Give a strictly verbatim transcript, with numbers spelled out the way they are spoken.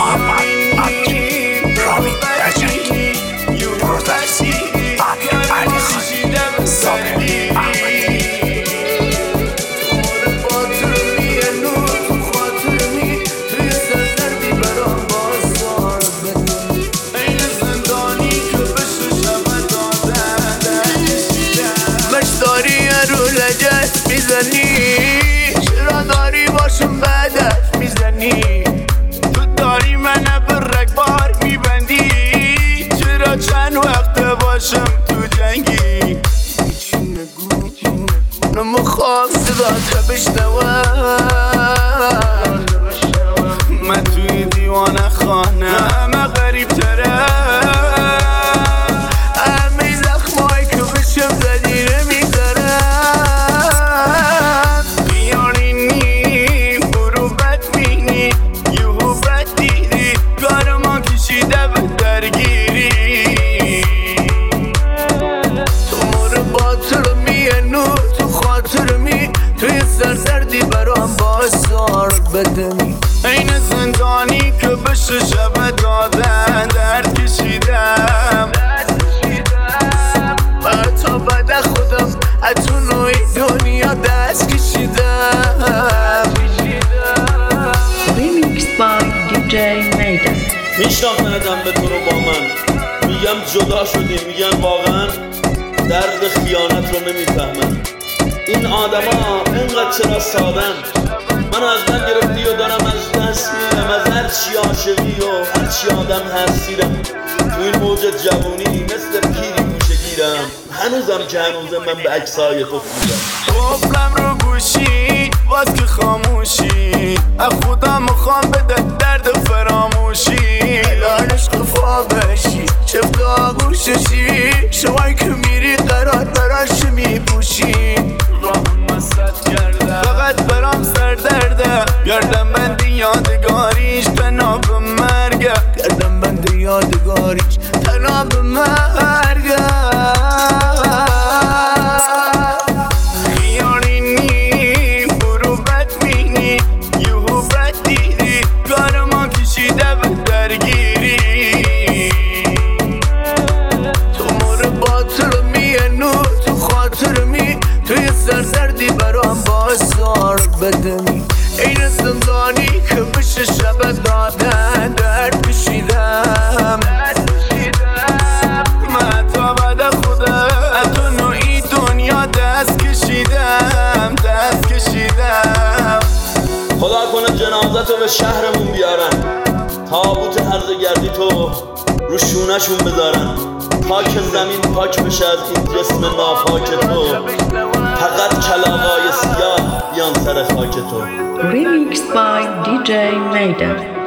محمد عبدی، رامین رجکی، پرودکسی امیر علی خان، سامر احمدی. میزنی چرا داری باشم بدت میزنی؟ تو داری منو به رگبار میبندی، چرا چند وقت باشم تو جنگی؟ هیچی نگو نمیخوام صدات بشنوم، من توی دیوانه خانه همه غریب تره، همه زخمایی که بشم زدی نمیذارم. سردی برام باعث سار بدمی، این زندانی که بشه شب دادن درد کشیدم، تا بعد خودم اتو نوعی دنیا دست کشیدم. Remix by دی جی میدن. میشناختندم به تو رو با من، میگم جدا شدی، میگم واقعا درد خیانت رو نمیفهمن. این آدما اینقدر چرا سادن؟ من از من گرفتی و دارم از دست میرم، از هر چی عاشقی و هر چی آدم هستیرم. تو این موج جوونی مثل پیری گوشه گیرم، هنوزم که هنوزم من به عکسای تو خودم قفلم رو گوشی باز که خاموشی، از خودم میخوام بده درد فراموشی. الان عشق فا بشی چفت آگوششی، شمایی که میری قرار براش میپوشی. راهم مسد کرده فقط برام سر درده، گردم بند یادگاریش تنها به مرگه، گردم بند یادگاریش تنها به مرگه. خیالینی برو بد مینی یهو بد دیدی، کار ما کشیده به درگیری. تو مور باطل میانو تو خاطر می، توی سرزردی برام باعث سار بدمی، این زندانی که بشه شب دادن درد کشیدم. من تا بعد خودم تو نوعی دنیا دست کشیدم، دست کشیدم. خدا کنه جنازتو به شهرمون بیارن، تابوت هرزگردی تو رو شونشون بذارن، پاک زمین پاک بشه از این جسم ناپاک تو، فقط کلاغای سیاه بیان سر خاک تو. Remix by دی جی میدن.